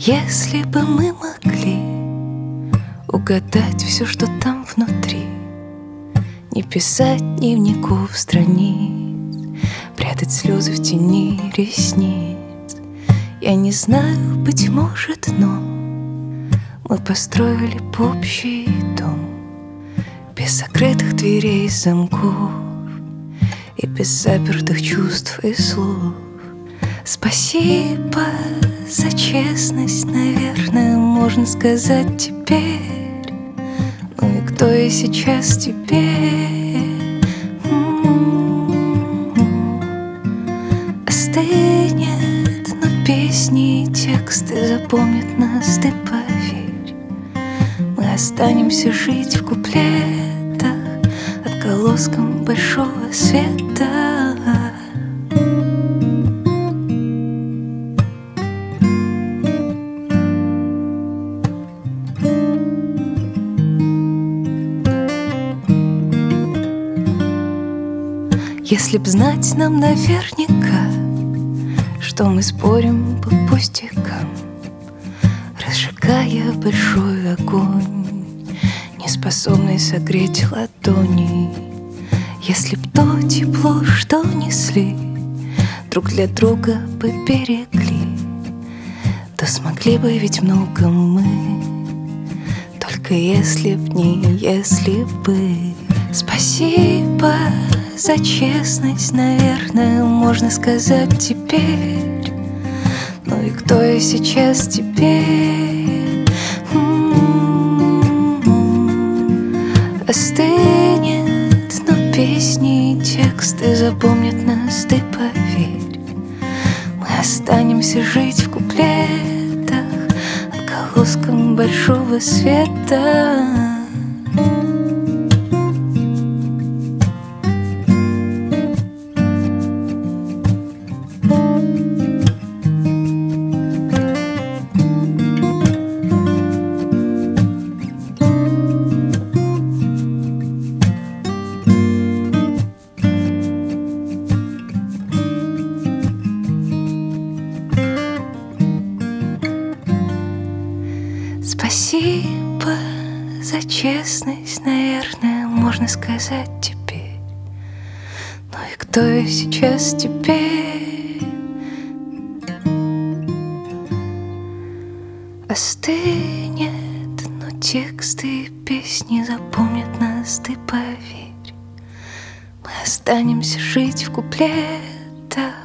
Если бы мы могли угадать все, что там внутри, не писать дневников страниц, прятать слезы в тени ресниц. Я не знаю, быть может, но мы построили б общий дом без закрытых дверей и замков и без запертых чувств и слов. Спасибо за честность, наверное, можно сказать теперь. Ну и кто я сейчас теперь? Остынет, но песни и тексты запомнят нас, ты поверь. Мы останемся жить в куплетах отголоском большого света. Если б знать нам наверняка, что мы спорим по пустякам, разжигая большой огонь, не способный согреть ладони. Если б то тепло, что несли, друг для друга бы берегли, то смогли бы ведь много мы. Только если б не если бы. Спасибо за честность, наверное, можно сказать теперь. Ну и кто я сейчас теперь? Остынет, но песни и тексты запомнят нас, ты поверь. Мы останемся жить в куплетах отголоском большого света. Спасибо за честность, наверное, можно сказать теперь. Ну и кто я сейчас теперь? Остынет, но тексты и песни запомнят нас, ты поверь. Мы останемся жить в куплетах